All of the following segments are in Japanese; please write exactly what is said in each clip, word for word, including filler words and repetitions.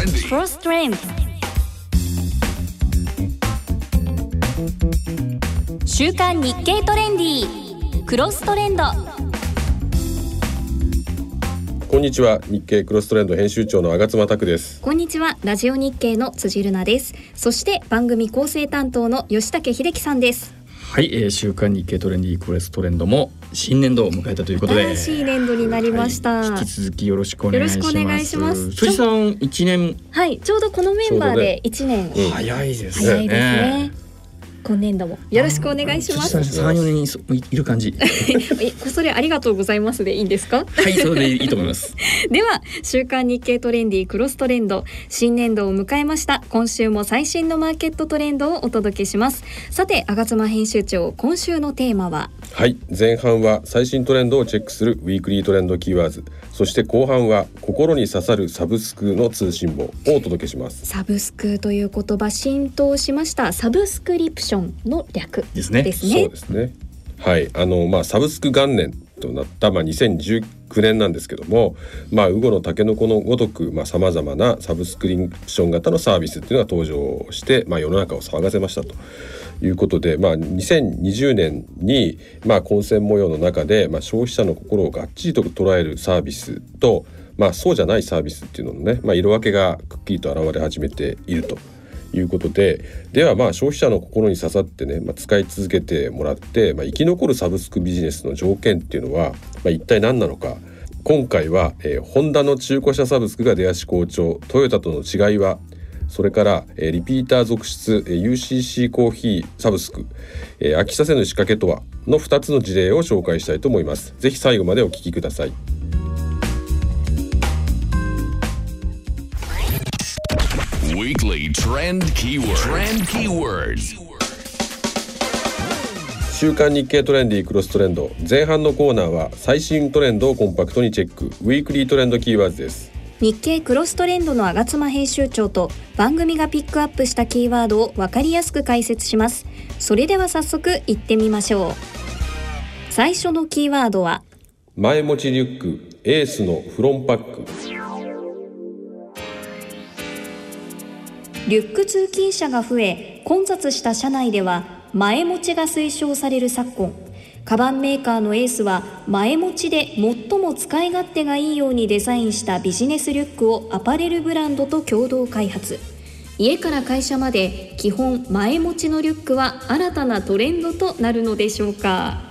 Cross Trends。週刊日経トレンディクロストレンド。 こんにちは、日経クロストレンド編集長の吾妻拓です。 こんにちは、ラジオ日経の辻るなです。そして番組構成担当の吉武秀樹さんです。 はい、えー、週刊日経トレンディクロストレンドも新年度を迎えたということで、 新しい年度になりました、 はい、引き続きよろしくお願いします。 よろしくお願いします。 辻さんいちねん、 はい、ちょうどこのメンバーでいちねん、 ね、うん、早いですね。 早いですね。今年度もよろしくお願いします。 さん、よねんいる感じそれありがとうございますでいいんですか？ はい、それでいいと思いますでは週刊日経トレンディクロストレンド、新年度を迎えました。今週も最新のマーケットトレンドをお届けします。さて吾妻編集長、今週のテーマは？ はい、前半は最新トレンドをチェックするウィークリートレンドキーワーズ、そして後半は心に刺さるサブスクの通信簿をお届けします。 サブスクという言葉浸透しました。サブスクリプションの略ですね。 ですね。そうですね。はい、あのまあサブスク元年となった、まあ、にせんじゅうきゅうねんなんですけども、まあウゴのタケノコのごとくさまざ、まなサブスクリプション型のサービスっていうのが登場して、まあ、世の中を騒がせましたということで、まあ、にせんにじゅうねんに、まあ、混戦模様の中で、まあ、消費者の心をがっちりと捉えるサービスと、まあ、そうじゃないサービスっていうののね、まあ、色分けがくっきりと現れ始めているということで、ではまあ消費者の心に刺さってね、まあ、使い続けてもらって、まあ、生き残るサブスクビジネスの条件っていうのは、まあ、一体何なのか。今回は、えー、ホンダの中古車サブスクが出足好調、トヨタとの違いは、それから、えー、リピーター続出、えー、ユーシーシー コーヒーサブスク、えー、飽きさせぬ仕掛けとはのふたつの事例を紹介したいと思います。ぜひ最後までお聞きください。 Weekly Trend Keyword. Trend Keywords. 週刊日経トレンディクロストレンド、前半のコーナーは最新トレンドをコンパクトにチェック、ウィークリートレンドキーワードです。 日経クロストレンドの吾妻編集長と番組がピックアップしたキーワードを分かりやすく解説します。それでは早速いってみましょう。最初のキーワードは前持ちリュックエースのフロンパック。 リュック通勤者が増え、混雑した車内では前持ちが推奨される昨今、カバンメーカーのエースは前持ちで最も使い勝手がいいようにデザインしたビジネスリュックをアパレルブランドと共同開発。家から会社まで基本前持ちのリュックは新たなトレンドとなるのでしょうか。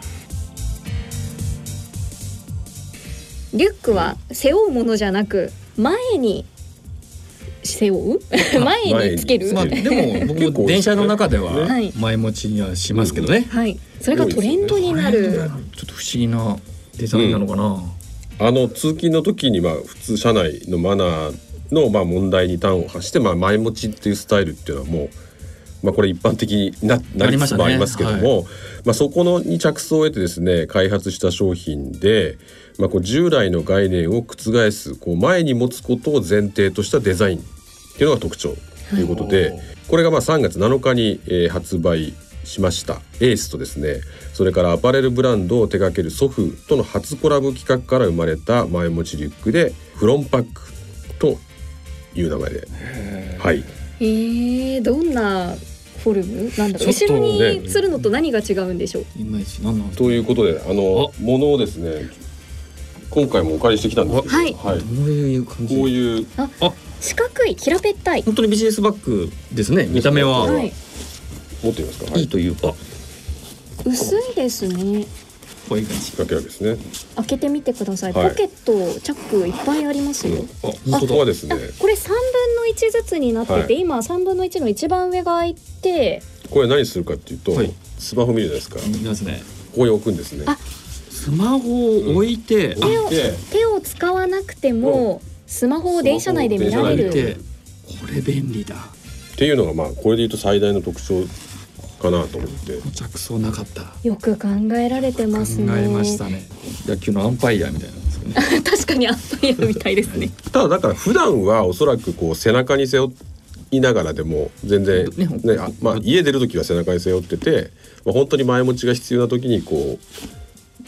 リュックは背負うものじゃなく前に背負う前につける、 まあ、でも僕も電車の中では前持ちにはしますけどね、 はい、それがトレンドになる。 ちょっと不思議なデザインなのかな、うん、 あの通勤の時にまあ普通車内のマナーのまあ問題に端を発して、まあ前持ちっていうスタイルっていうのはもう、まあ、これ一般的に な, なりつつもありますけども、はい、まあ、そこのに着想を得てですね開発した商品で、まあ、こう従来の概念を覆すこう前に持つことを前提としたデザインっていうのが特徴ということで、はい、これがまあさんがつなのかに、えー、発売しましたエースとですね、それからアパレルブランドを手掛けるソフとの初コラボ企画から生まれた前持ちリュックでフロンパックという名前で、はい、 えー、どんなフォルムなんだろう、後ろにするのと何が違うんでしょう。 イメージ何なんだということで、あのものをですね今回もお借りしてきたんですけど、 はい、 はい、 どういう感じ、 こういうああ四角い平べったい本当にビジネスバッグですね。見た目は、はい、 持ってみますか、 はい、いいというか薄いですね。 こういう感じ。 かけらですね。 開けてみてください、はい、ポケットチャックいっぱいありますよ、うん、 あ本当はですね、 これさんぶんのいちずつになってて、はい、今さんぶんのいちの一番上が開いて、 これ何するかっていうと、はい、スマホ見るじゃないですか。 見ますね。 ここに置くんですね。 あスマホを置いて、うん、 手を手を使わなくても、うん、スマホを電車内で見られる。 これ便利だっていうのがまあこれで言うと最大の特徴かなと思って。 着想なかった。 よく考えられてますね。 考えましたね。野球のアンパイアみたいなんですよね確かにアンパイアみたいですねただだから普段はおそらくこう背中に背負いながらでも全然、ねね、あまあ、家出る時は背中に背負ってて、まあ、本当に前持ちが必要な時にこう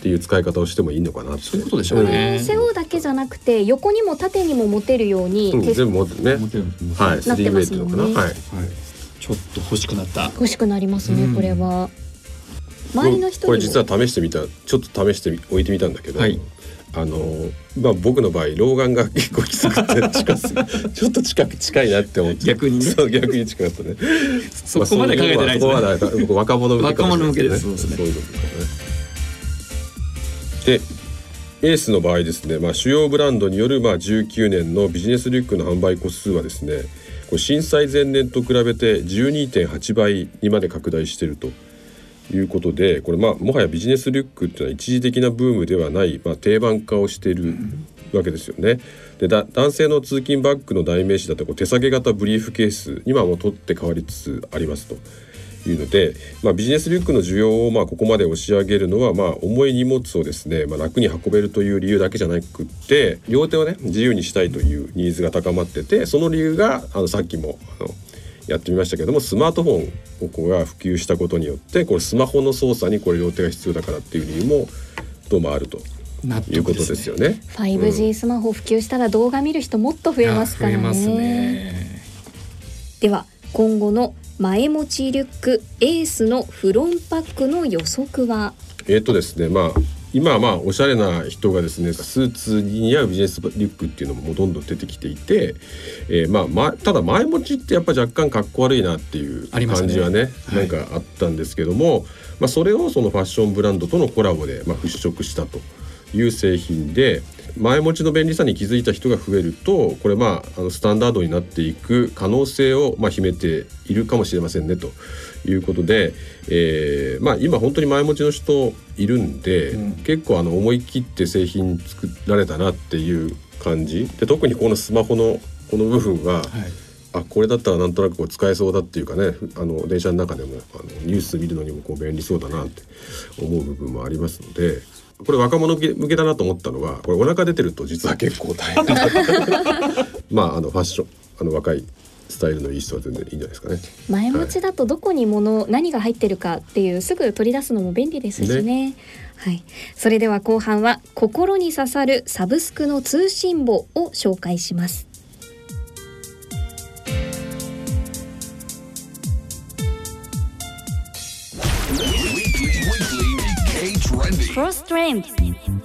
っていう使い方をしてもいいのかなって。 そういうことでしょうね。 背負うだけじゃなくて横にも縦にも持てるように、 うん、全部持ってね、はい、スリーウェイっていうのかな、はいはい、 ちょっと欲しくなった欲しくなりますね、うん、これは周りの人にもこれ実は試してみたちょっと試して置いてみたんだけど、はい、あのまあ、僕の場合老眼が結構きつくて近すちょっと近く近いなって思って逆にねそう逆に近かったねそこまで考えてないですね、まあ、そこまで若者向けかもしれないですね。 若者向けです、そうですね。 そういうのとかね。でエースの場合ですね、まあ、主要ブランドによるまあじゅうきゅうねんのビジネスリュックの販売個数はですね、これ震災前年と比べて じゅうにてんはちばいにまで拡大しているということで、これまあもはやビジネスリュックっていうのは一時的なブームではない、まあ、定番化をしているわけですよね。でだ男性の通勤バッグの代名詞だったこう手提げ型ブリーフケースにはもう取って変わりつつありますというので、まあ、ビジネスリュックの需要をまあここまで押し上げるのは、まあ重い荷物をですね、まあ、楽に運べるという理由だけじゃなくって両手をね自由にしたいというニーズが高まってて、その理由があのさっきもあのやってみましたけども、スマートフォンをこうが普及したことによってこれスマホの操作にこれ両手が必要だからっていう理由もどうもあるということですよね。 ファイブジー スマホ普及したら動画見る人もっと増えますからね。 増えますね。 では今後の前持ちリュックエースのフロンパックの予測は。 えーとですねまあ今はまあおしゃれな人がですねスーツに似合うビジネスリュックっていうのももうどんどん出てきていて、えーまあま、ただ前持ちってやっぱ若干かっこ悪いなっていう感じは ね, ねなんかあったんですけども、はい、まあ、それをそのファッションブランドとのコラボでまあ払拭したという製品で、前持ちの便利さに気づいた人が増えるとこれまああのスタンダードになっていく可能性をまあ秘めているかもしれませんねということで、えーまあ、今本当に前持ちの人いるんで、うん、結構あの思い切って製品作られたなっていう感じで、特にこのスマホのこの部分は、はい、あこれだったらなんとなくこう使えそうだっていうかね、あの電車の中でもあのニュース見るのにもこう便利そうだなって思う部分もありますので、これ若者向けだなと思ったのは、これお腹出てると実は結構大変だまああのファッションあの若いスタイルのいい人は全然いいんじゃないですかね。 前持ちだとどこに物、はい、何が入ってるかっていうすぐ取り出すのも便利ですし ね, ね、はい、それでは後半は心に刺さるサブスクの通信簿を紹介します。クロストレンド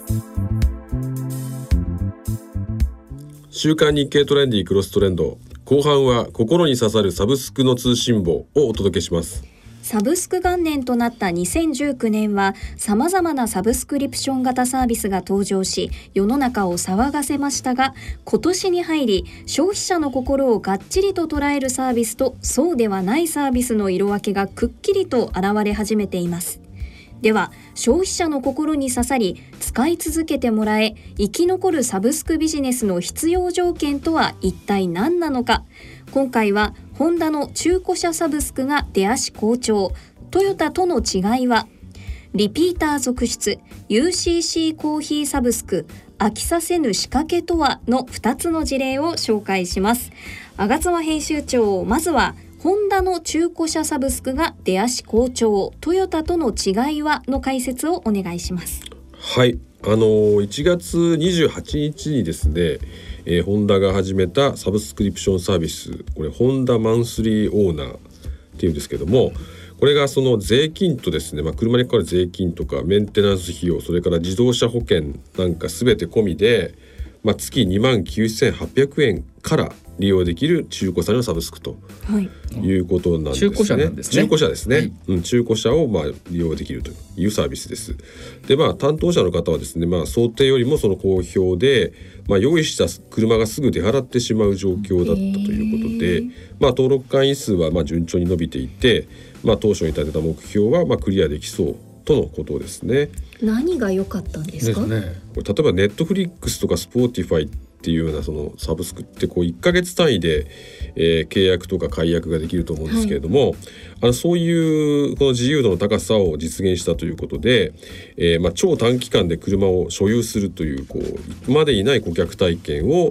週刊日経トレンディクロストレンド、後半は心に刺さるサブスクの通信簿をお届けします。 サブスク元年となったにせんじゅうきゅうねんは様々なサブスクリプション型サービスが登場し世の中を騒がせましたが、今年に入り消費者の心をがっちりと捉えるサービスとそうではないサービスの色分けがくっきりと現れ始めています。では消費者の心に刺さり使い続けてもらえ生き残るサブスクビジネスの必要条件とは一体何なのか。今回はホンダの中古車サブスクが出足好調、トヨタとの違いは、リピーター続出 ユーシーシー コーヒーサブスク飽きさせぬ仕掛けとはのふたつの事例を紹介します。吾妻編集長、まずはホンダの中古車サブスクが出足好調、トヨタとの違いはの解説をお願いします。 はい、あのいちがつにじゅうはちにちにですね、えー、ホンダが始めたサブスクリプションサービス、これホンダマンスリーオーナーっていうんですけども、これがその税金とですね、まあ、車にかかる税金とかメンテナンス費用、それから自動車保険なんか全て込みで、まあ、月にまんきゅうせんはっぴゃくえんから利用できる中古車のサブスクということなんですね。 中古車なんですね。 中古車ですね、はい、うん、中古車をまあ利用できるというサービスです。で、まあ、担当者の方はですね、まあ、想定よりもその好評で、まあ、用意した車がすぐ出払ってしまう状況だったということで、まあ、登録会員数はまあ順調に伸びていて、まあ、当初に立てた目標はまあクリアできそうとのことですね。 何が良かったんですか？ ですね、これ例えばネットフリックスとかスポーティファイっていうようなそのサブスクってこういっかげつ単位で、えー、契約とか解約ができると思うんですけれども、はい、あのそういうこの自由度の高さを実現したということで、えーまあ、超短期間で車を所有するという、こう今までにない顧客体験を、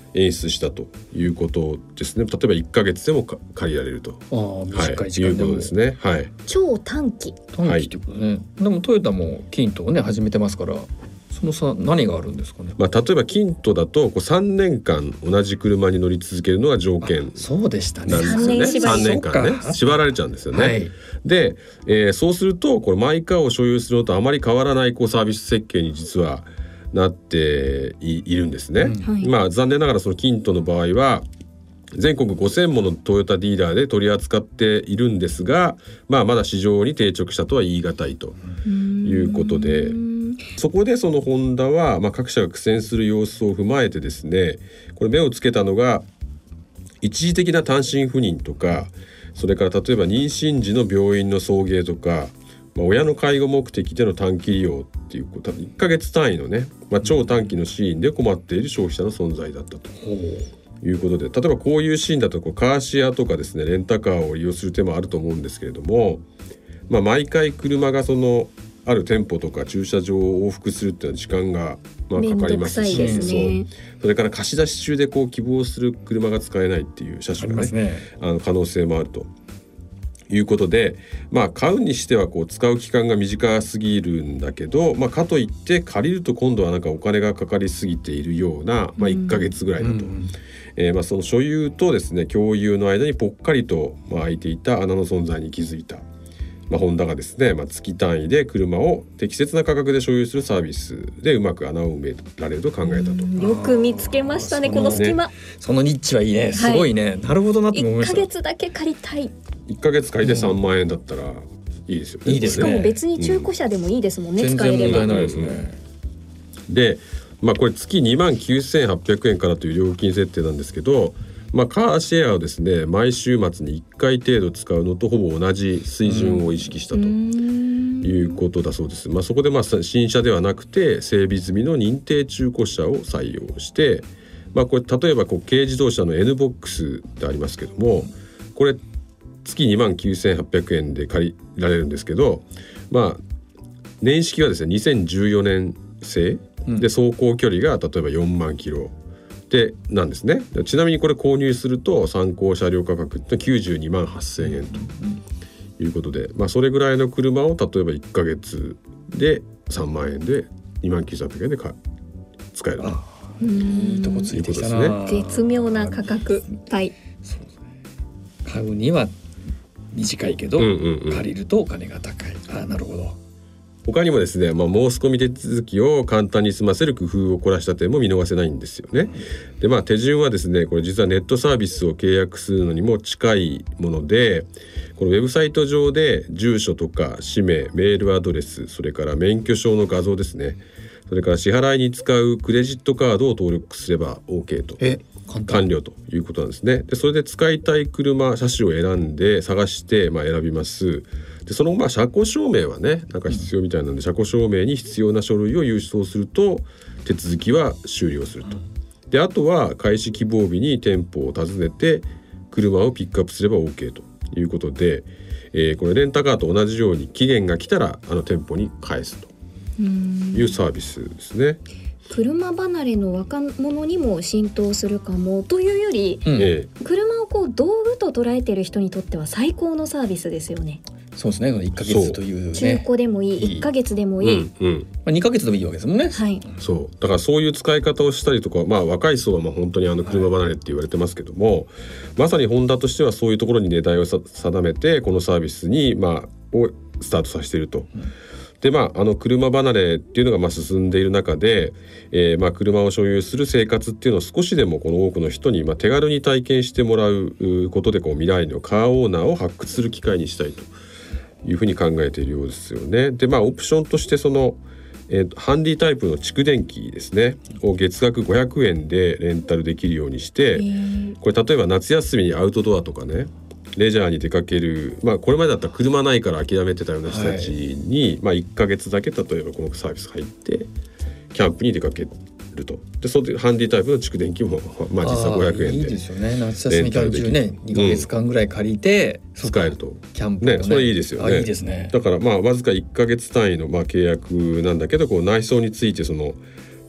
演出したということですね。例えばいっかげつでも借りられると、 あ短い時はい、 間でも、 いうことですね。はい、 超短期短期ってことね、はい、でもトヨタもキントをね始めてますから、その差何があるんですかね。 まあ、例えばキントだとこうさんねんかん同じ車に乗り続けるのが条件そうでしたね。 なんですよね。 さんねん縛りさんねんかんね縛られちゃうんですよね。 はい、 で、えー、そうするとこれマイカーを所有するのとあまり変わらないこうサービス設計に実はなって い, いるんですね。うん、まあ、残念ながらそのキントの場合は全国ごせんものトヨタディーラーで取り扱っているんですが、まあ、まだ市場に定着したとは言い難いということで、そこでそのホンダは、まあ、各社が苦戦する様子を踏まえてですね、これ目をつけたのが一時的な単身赴任とか、それから例えば妊娠時の病院の送迎とか、まあ、親の介護目的での短期利用っていうこといっかげつ単位のね、まあ、超短期のシーンで困っている消費者の存在だったということで、例えばこういうシーンだとこうカーシェアとかですね、レンタカーを利用する手もあると思うんですけれども、まあ、毎回車がそのある店舗とか駐車場を往復するっていうのは時間がまあかかりますし、 面倒くさいですね。 そう、それから貸し出し中でこう希望する車が使えないっていう車種が ね, ねあの可能性もあるということで、まあ、買うにしてはこう使う期間が短すぎるんだけど、まあ、かといって借りると今度はなんかお金がかかりすぎているような、まあ、いっかげつぐらいだと、うんうんえーまあ、その所有とですね共有の間にぽっかりとまあ開いていた穴の存在に気づいた、まあ、ホンダがですね、まあ、月単位で車を適切な価格で所有するサービスでうまく穴を埋められると考えたと。 よく見つけましたね、この隙間、 ね、そのニッチはいいね、すごいね、はい、なるほどなと思いました。 いっかげつだけ借りたい、 いっかげつ借りてさんまんえんだったらいいですよね。 いいですね。 しかも別に中古車でもいいですもんね、 うん、 使えれば全然問題ないですね。 で、まあ、これ月にまんきゅうせんはっぴゃくえんからという料金設定なんですけど、まあ、カーシェアをですね毎週末にいっかい程度使うのとほぼ同じ水準を意識したということだそうです。まあ、そこでまあ新車ではなくて整備済みの認定中古車を採用して、まあ、これ例えばこう軽自動車の N ボックスってありますけども、これ月にまんきゅうせんはっぴゃくえんで借りられるんですけど、まあ、年式はですねにせんじゅうよねん製で走行距離が例えばよんまんキロでなんですね。ちなみにこれ購入すると参考車両価格ってきゅうじゅうにまんはっせんえんということで、まあ、それぐらいの車を例えばいっかげつでさんまんえんでにまんきゅうせんはっぴゃくえんでか使えると。 いいとこついてきたな、 ね、絶妙な価格帯。 そうですね、買うには短いけど、うんうんうん、借りるとお金が高い。あ、なるほど。 他にもですね、まあ、申し込み手続きを簡単に済ませる工夫を凝らした点も見逃せないんですよね。で、まあ、手順はですね、これ実はネットサービスを契約するのにも近いもので、このウェブサイト上で住所とか氏名、メールアドレス、それから免許証の画像ですね、それから支払いに使うクレジットカードを登録すれば OK と、 え完了ということなんですね。で、それで使いたい車、車種を選んで探して、まあ、選びます。で、そのまあ車庫証明はねなんか必要みたいなので、車庫証明に必要な書類を郵送すると手続きは終了すると。で、あとは開始希望日に店舗を訪ねて車をピックアップすれば OK ということで、えー、これレンタカーと同じように期限が来たらあの店舗に返すというサービスですね。 車離れの若者にも浸透するかもというより、うん、車をこう道具と捉えている人にとっては最高のサービスですよね。 そうですね、いっかげつという、ね、 中古でもいい、いっかげつでもいい、うんうん、 まあ、にかげつでもいいわけですもんね。 はい、 そうだからそういう使い方をしたりとか、まあ、若い層はまあ本当にあの車離れって言われてますけども、はい、まさにホンダとしてはそういうところに値段を定めてこのサービスに、まあ、をスタートさせていると、うん。で、まあ、あの車離れっていうのがまあ進んでいる中で、えー、まあ車を所有する生活っていうのを少しでもこの多くの人にまあ手軽に体験してもらうことでこう未来のカーオーナーを発掘する機会にしたいというふうに考えているようですよね。で、まあオプションとしてその、えー、ハンディタイプの蓄電機ですねを月額ごひゃくえんでレンタルできるようにして、これ例えば夏休みにアウトドアとかねレジャーに出かける、まあ、これまでだったら車ないから諦めてたような人たちに、はい、まあ、いっかげつだけ例えばこのサービス入ってキャンプに出かけると。で、そのハンディタイプの蓄電機も、まあ、実はごひゃくえんでいいですよね。夏休み期間中ねにかげつかんぐらい借りて、 うん、使えるとキャンプね、 ね、それいいですよね。 いいですね。 だからまあわずかいっかげつ単位のまあ契約なんだけど、こう内装についてその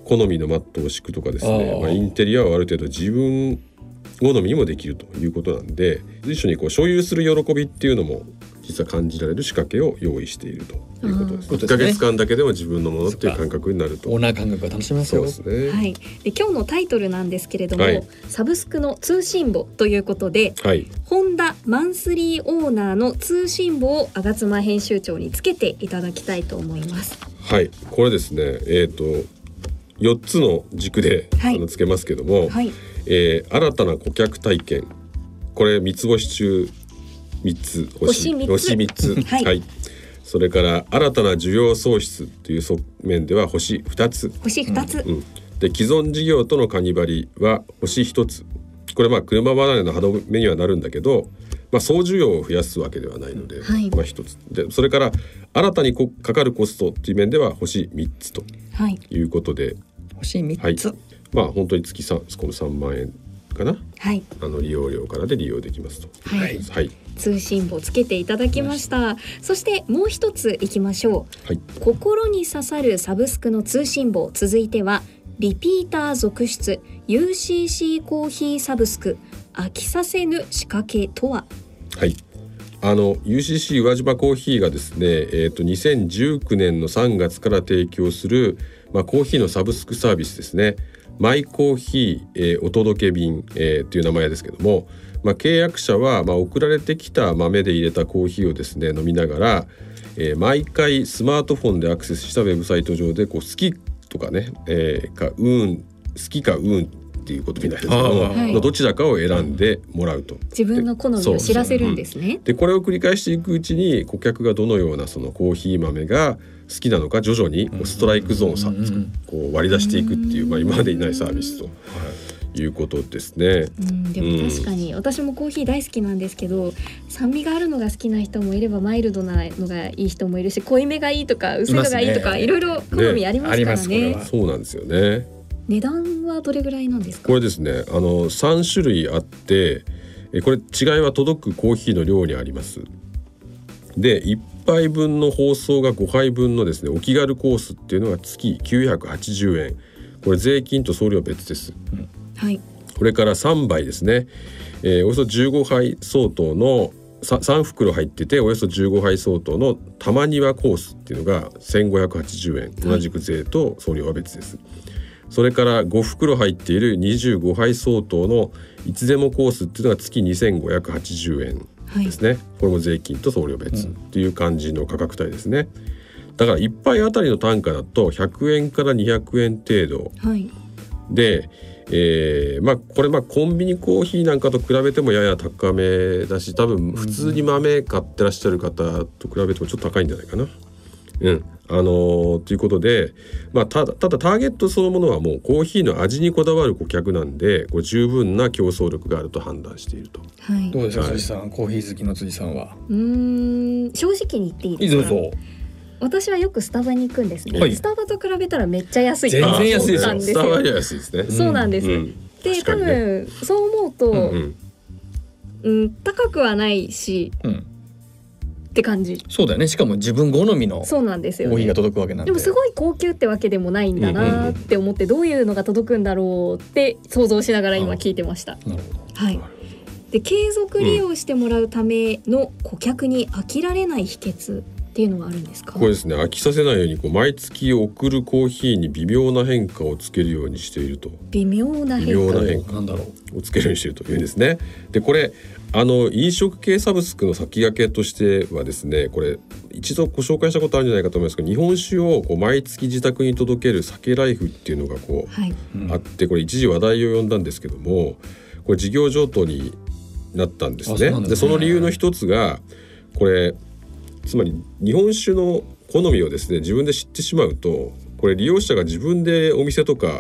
好みのマットを敷くとかですね、まあ、インテリアはある程度自分好みにもできるということなんで、随所にこう所有する喜びっていうのも実は感じられる仕掛けを用意しているということです。いっかげつかんだけでも自分のものっていう感覚になると、 オーナー感覚が楽しめますよ。 そうですね、 はい、で今日のタイトルなんですけれども、 はい、 サブスクの通信簿ということで、 はい、 ホンダマンスリーオーナーの通信簿を吾妻編集長につけていただきたいと思います。 はい、これですね、えーとよっつの軸で、はい、あのつけますけども、はい、えー、新たな顧客体験、これみつ星中みっつ星星みっつ、はいはい、それから新たな需要創出という側面では星ふたつ、 星ふたつ、 うんうん、で既存事業とのカニバリは星ひとつ、これまあ車離れの歯止めにはなるんだけど、まあ、総需要を増やすわけではないので、はい、まあ、ひとつで、それから新たにこかかるコストという面では星みっつということで、はい、 星みっつ、 はい、まあ本当に月さんこのさんまんえんかな、はい、あの利用料からで利用できますと、 はいはい、通信簿つけていただきました。そしてもう一ついきましょう、はい、心に刺さるサブスクの通信簿、続いてはリピーター続出 ユーシーシー コーヒーサブスク飽きさせぬ仕掛けとは。 はい、あの ユーシーシー 宇和島コーヒーがですね、えー、とにせんじゅうきゅうねんのさんがつから提供する、まあ、コーヒーのサブスクサービスですね。マイコーヒー、えー、お届け便、えー、という名前ですけども、まあ、契約者は、まあ、送られてきた豆で入れたコーヒーをですね飲みながら、えー、毎回スマートフォンでアクセスしたウェブサイト上でこう好きとかね、えー、かうん好きかうんっていうことになるんですけども、はい、どちらかを選んでもらうと、 自分の好みを知らせるんですね。 でこれを繰り返していくうちに顧客がどのようなそのコーヒー豆が好きなのか徐々にこうストライクゾーンをさ、うん、こう割り出していくっていう、まあ、今までにないサービスということですね。 うん、でも確かに、うん、私もコーヒー大好きなんですけど、酸味があるのが好きな人もいればマイルドなのがいい人もいるし、濃いめがいいとか薄いのがいいとか、いろいろ好みありますからね。 ね、そうなんですよね。 値段はどれぐらいなんですか？ これですね、あのさんしゅるいあって、これ違いは届くコーヒーの量にあります。でいっぱいぶんの包装がごはいぶんのですねお気軽コースっていうのが月きゅうひゃくはちじゅうえん、これ税金と送料別です、うん、はい。これからさんばいですね、えー、およそじゅうごはい相当のさんふくろ入ってておよそじゅうごはい相当の玉庭コースっていうのがせんごひゃくはちじゅうえん、同じく税と送料は別です、はい。それからごふくろ入っているにじゅうごはい相当のいつでもコースっていうのが月にせんごひゃくはちじゅうえんですね、はい。これも税金と送料別っていう感じの価格帯ですね。だからいっぱいあたりの単価だとひゃくえんからにひゃくえん程度、はい、で、えーまあ、これまあコンビニコーヒーなんかと比べてもやや高めだし、多分普通に豆買ってらっしゃる方と比べてもちょっと高いんじゃないかな。うん、あのー、ということで、まあ、ただ、ただターゲットそのものはもうコーヒーの味にこだわる顧客なんで、こう十分な競争力があると判断していると、 はい、どうですか、はい、辻さん、コーヒー好きの辻さんは。 うーん、正直に言っていいですか？いいぞぞ。私はよくスタバに行くんですね、はい、スタバと比べたらめっちゃ安いって思ったんですよ。 スタバより安いですね。 そうなんです、うん、で、ね、多分そう思うと、うんうんうん、高くはないし、うんって感じ。 そうだよね。しかも自分好みのそうなんですよ、ね、 コーヒーが届くわけなんで。 でもすごい高級ってわけでもないんだなって思って、どういうのが届くんだろうって想像しながら今聞いてました。 なるほど、 はい。で継続利用してもらうための顧客に飽きられない秘訣っていうのはあるんですか？ これですね、飽きさせないようにこう毎月送るコーヒーに微妙な変化をつけるようにしていると。 微妙な変化、 微妙な変化をつけるようにしているというんですね。でこれあの飲食系サブスクの先駆けとしてはですね、これ一度ご紹介したことあるんじゃないかと思いますけど、日本酒をこう毎月自宅に届ける酒ライフっていうのがこう、はい、あって、これ一時話題を呼んだんですけども、これ事業譲渡になったんですね。そうなんですね。でその理由の一つがこれ、つまり日本酒の好みをですね自分で知ってしまうと、これ利用者が自分でお店とか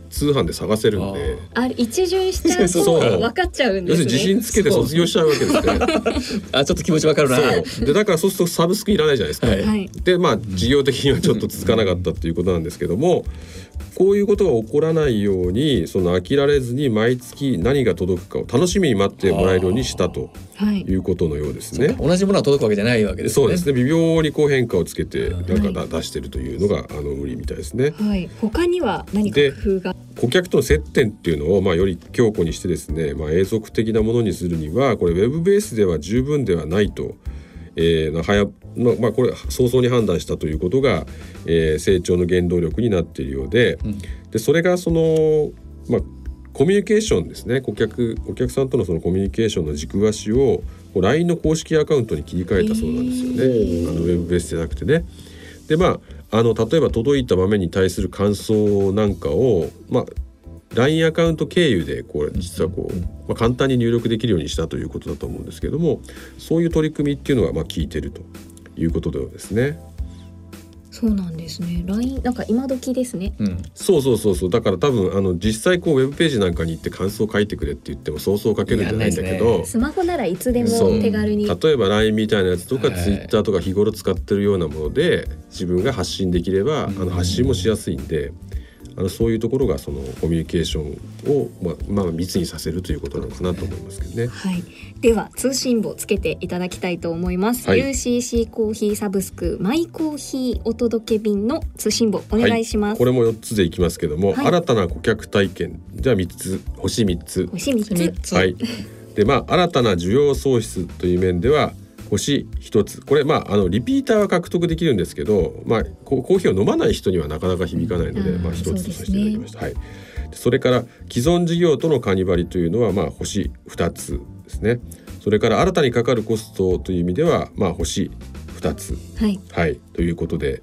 通販で探せるんで、 あれ一巡しちゃうと分かっちゃうんですね。 要するに自信つけて卒業しちゃうわけですね。 あ、ちょっと気持ちわかるな。 そうでだからそうするとサブスクいらないじゃないですか、 はい、 でまあ事業的にはちょっと続かなかったっていうことなんですけども、こういうことが起こらないようにその飽きられずに毎月何が届くかを楽しみに待ってもらえるようにしたということのようですね。 同じものが届くわけじゃないわけですね。 そうですね、微妙にこう変化をつけてなんかだ、はい、出してるというのがあの売りみたいですね。 はい、他には何か工夫が？ 顧客との接点っていうのをまあより強固にしてですね、まあ、永続的なものにするにはこれウェブベースでは十分ではないと、えーはやまあ、これ早々に判断したということが、えー、成長の原動力になっているようで、うん、でそれがその、まあ、コミュニケーションですね、顧客お客さんとのそのコミュニケーションの軸足を ライン の公式アカウントに切り替えたそうなんですよね。あのウェブベースじゃなくてね。でまああの例えば届いた豆に対する感想なんかを、まあ、ライン アカウント経由でこう実はこう、まあ、簡単に入力できるようにしたということだと思うんですけども、そういう取り組みっていうのがまあ効いてるということですね。 そうなんですね。 ライン なんか今時ですね、うん、 そうそうそうそう。だから多分あの実際こうウェブページなんかに行って感想を書いてくれって言ってもそうそう書けるんじゃないんだけど、 スマホならいつでも手軽に、 例えば ライン みたいなやつとか Twitter とか日頃使ってるようなもので自分が発信できれば、うん、あの発信もしやすいんで、あのそういうところがそのコミュニケーションを、まあまあ、密にさせるということなのかなと思いますけどね。 はい、では通信簿つけていただきたいと思います、はい、ユーシーシー コーヒーサブスクマイコーヒーお届け便の通信簿お願いします、はい、 これもよっつでいきますけども、はい、新たな顧客体験じゃあみっつ、星みっつ、 星みっつ、 はい。でまあ新たな需要創出という面では星一つ、これまああのリピーターは獲得できるんですけど、まあコーヒーを飲まない人にはなかなか響かないので、まあ一つとさせていただきました。はい。それから既存事業とのカニバリというのはまあ星二つですね。それから新たにかかるコストという意味ではまあ星二つ、はい、はい、ということで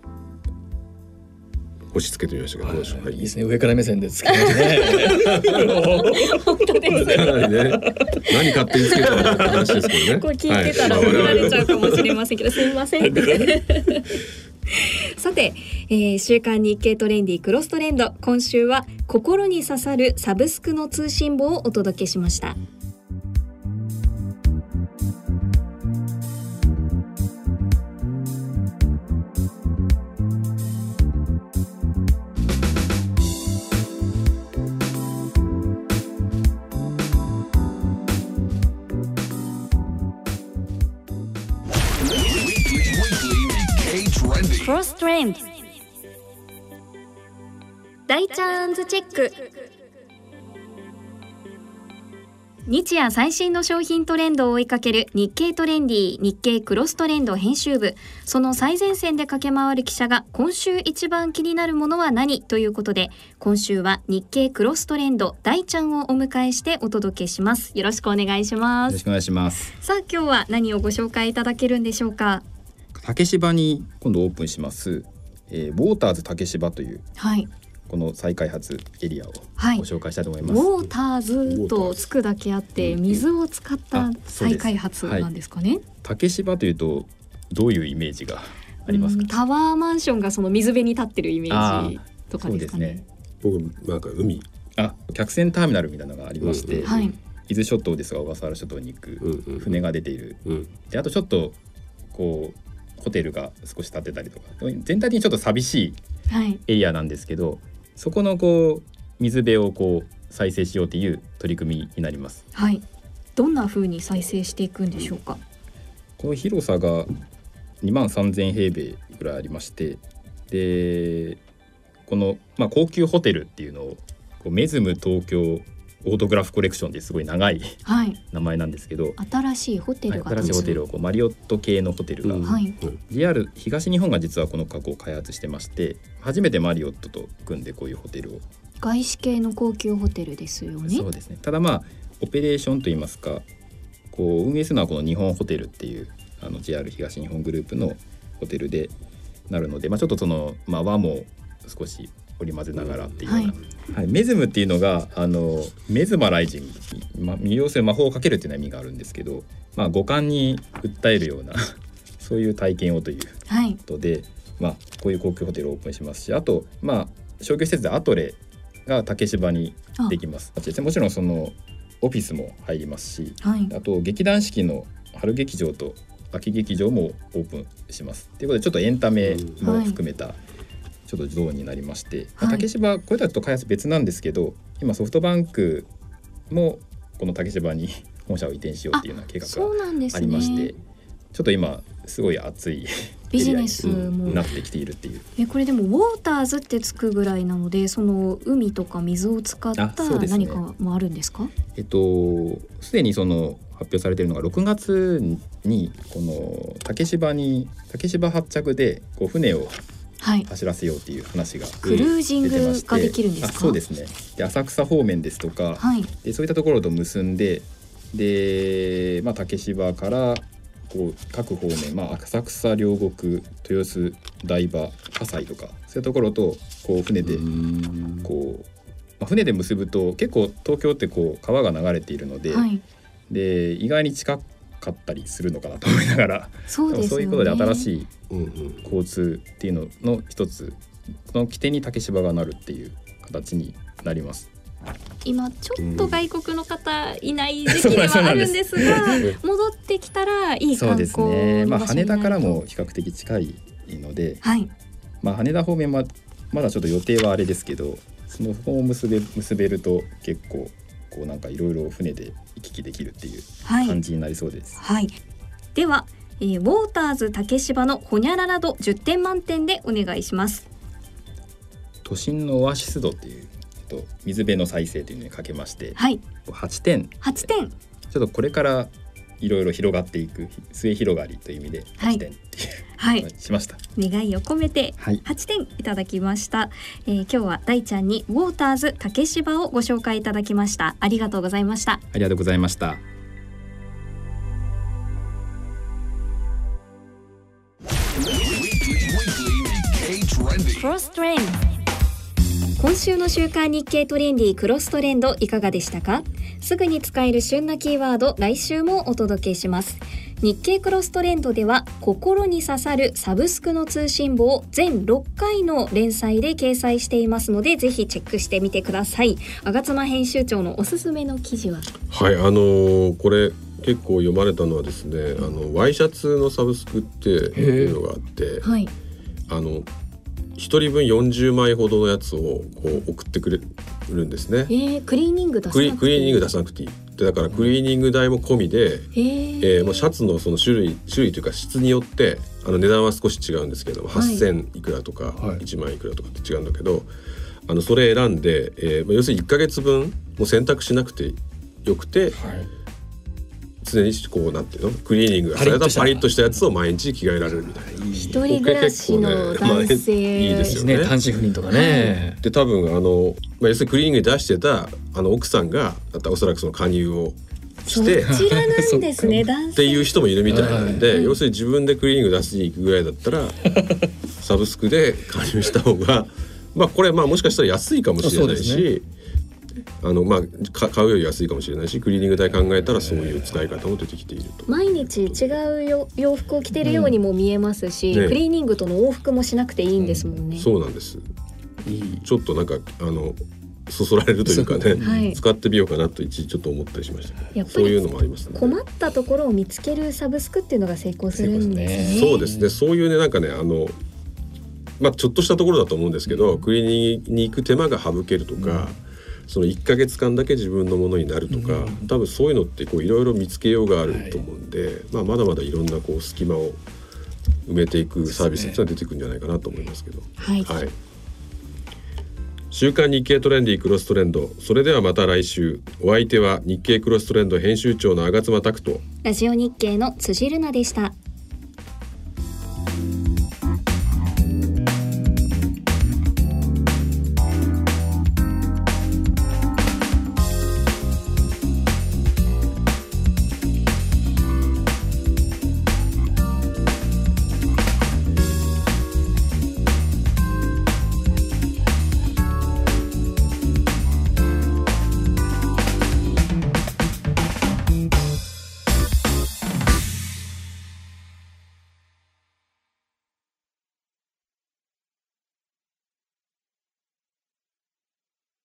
星つけてみましたけどどうでしょう。はい、いいですね。 上から目線でつけますね。 本当ですね。 かなりね。何勝手につけたのって話ですけどね。 これ聞いてたら怒られちゃうかもしれませんけど、はい、すみません。さて、えー、週刊日経トレンディクロストレンド、今週は心に刺さるサブスクの通信簿をお届けしました。クロストレンド大チャンズチェック。日夜最新の商品トレンドを追いかける日経トレンディ日経クロストレンド編集部、その最前線で駆け回る記者が今週一番気になるものは何ということで、今週は日経クロストレンド大ちゃんをお迎えしてお届けします。よろしくお願いします。 よろしくお願いします。 さあ今日は何をご紹介いただけるんでしょうか。 竹芝に今度オープンします、えー、ウォーターズ竹芝という、はい、この再開発エリアをご紹介したいと思います、 はい、ウォーターズとつくだけあって水を使った再開発なんですかね、はい、 竹芝というとどういうイメージがありますか。 タワーマンションがその水辺に立ってるイメージとかですかね。 僕なんか海あ客船ターミナルみたいなのがありまして、うんうん、はい、伊豆諸島ですが小笠原諸島に行く船が出ている、うんうん、であとちょっとこうホテルが少し建てたりとか全体的にちょっと寂しいエリアなんですけど、はい、そこのこう水辺をこう再生しようという取り組みになります、 はい、どんな風に再生していくんでしょうか。 この広さがにまんさんぜんへいべいぐらいありまして、でこの、まあ、高級ホテルっていうのをこうメズム東京オートグラフコレクションってすごい長い、はい、名前なんですけど、 新しいホテルが、 はい、新しいホテルをこうマリオット系のホテルが、うん、ジェイアール 東日本が実はこの過去を開発してまして、初めてマリオットと組んでこういうホテルを、 外資系の高級ホテルですよね。 そうですね。ただまあオペレーションといいますか、こう運営するのはこの日本ホテルっていうあの ジェイアール 東日本グループのホテルでなるので、まあ、ちょっとその、まあ、和も少し織り交ぜながらっていうような、はいはい、メズムっていうのがあのメズマライジング、ま、魅了する魔法をかけるっていうのは意味があるんですけど、まあ、五感に訴えるようなそういう体験をということで、はい、まあ、こういう高級ホテルをオープンしますし、あと、まあ、商業施設でアトレが竹芝にできます。もちろんそのオフィスも入りますし、 はい、 あと劇団四季の春劇場と秋劇場もオープンします。ということでちょっとエンタメも含めたちょっとゾーンになりまして、はい、竹芝これとはちょっと開発別なんですけど、今ソフトバンクもこの竹芝に本社を移転しようっていうような計画がありまして、ちょっと今すごい熱いビジネスもなってきているっていう。 えこれでもウォーターズってつくぐらいなので、その海とか水を使った何かもあるんですか？ えっとすでにその発表されているのがろくがつにこの竹芝に竹芝発着でこう船を走らせようっていう話が、はい、 クルージングができるんですか？ あそうですね。で浅草方面ですとか、はい、でそういったところと結んで、で、まあ、竹芝からこう各方面、まあ、浅草両国豊洲台場葛西とかそういうところとこう船でこう、まあ、船で結ぶと結構東京ってこう川が流れているので、はい、で意外に近かったりするのかなと思いながら、 そうですよね、 そういうことで新しい交通っていうのの一つ、この起点に竹芝がなるっていう形になります。 今ちょっと外国の方いない時期ではあるんですが、戻ってきたらいい観光の場所になると。 そうですね、まあ、羽田からも比較的近いので、はい、まあ、羽田方面はまだちょっと予定はあれですけど、その方を結べ、結べると結構こうなんかいろいろ船で行き来できるっていう感じになりそうです。 はい、はい、では、えー、ウォーターズ竹芝のホニャララ度じゅってん満点でお願いします。 都心のオアシス度っていう水辺の再生というのにかけまして、はい、はちてん。 はちてん。 ちょっとこれからいろいろ広がっていく末広がりという意味ではちてんっていう、はい、しました。 願いを込めてはちてんいただきました。はい、えー、今日は大ちゃんにウォーターズ竹芝をご紹介いただきました。ありがとうございました。 ありがとうございました。 クロストレンド。今週の週刊日経トレンディクロストレンドいかがでしたか？すぐに使える旬なキーワード、来週もお届けします。日経クロストレンドでは心に刺さるサブスクの通信簿を全ろっかいの連載で掲載していますので、ぜひチェックしてみてください。吾妻編集長のおすすめの記事は？ はい、あのー、これ結構読まれたのはですね、あのワイシャツのサブスクっていうのがあって、はい、あのひとりぶんよんじゅうまいほどのやつをこう送ってくれるんですね。 えー、クリーニング出さなくていい。 クリーニング出さなくていい。でだからクリーニング代も込みで、えーえー、もうシャツのその種類種類というか質によってあの値段は少し違うんですけども、はい、はっせんいくらとか、はい、いちまんいくらとかって違うんだけど、あのそれ選んで、えー、要するにいっかげつぶんもう選択しなくてよくて、はい、常にこうなんていうのクリーニングがされたパリッとしたやつを毎日着替えられるみたいな。 一人暮らしの男性、 ね、いいですよね。 単身赴任とかね。 で多分あの、まあ、要するにクリーニングに出してたあの奥さんがおそらくその加入をしてそちらなんですね男性っていう人もいるみたいなんで、はい、要するに自分でクリーニング出しに行くぐらいだったらサブスクで加入した方がまあこれまあもしかしたら安いかもしれないし、あのまあ、買うより安いかもしれないし、クリーニング代考えたらそういう使い方も出てきていると。 毎日違う洋服を着てるようにも見えますし、うんね、クリーニングとの往復もしなくていいんですもんね、 うん、そうなんです。いいちょっとなんかあのそそられるというかね、はい、使ってみようかなと一時ちょっと思ったりしました。やっぱりそういうのもありますね。 困ったところを見つけるサブスクっていうのが成功するんですね。 そうですね。そういうねなんかねあのまあちょっとしたところだと思うんですけど、うん、クリーニングに行く手間が省けるとか、うん、そのいっかげつかんだけ自分のものになるとか、うん、多分そういうのってこういろいろ見つけようがあると思うんで、はい、まあ、まだまだいろんなこう隙間を埋めていくサービスっていうのは出てくるんじゃないかなと思いますけど、 はい、はい、 週刊日経トレンディクロストレンド。それではまた来週。お相手は日経クロストレンド編集長の吾妻拓人、 ラジオ日経の辻るなでした。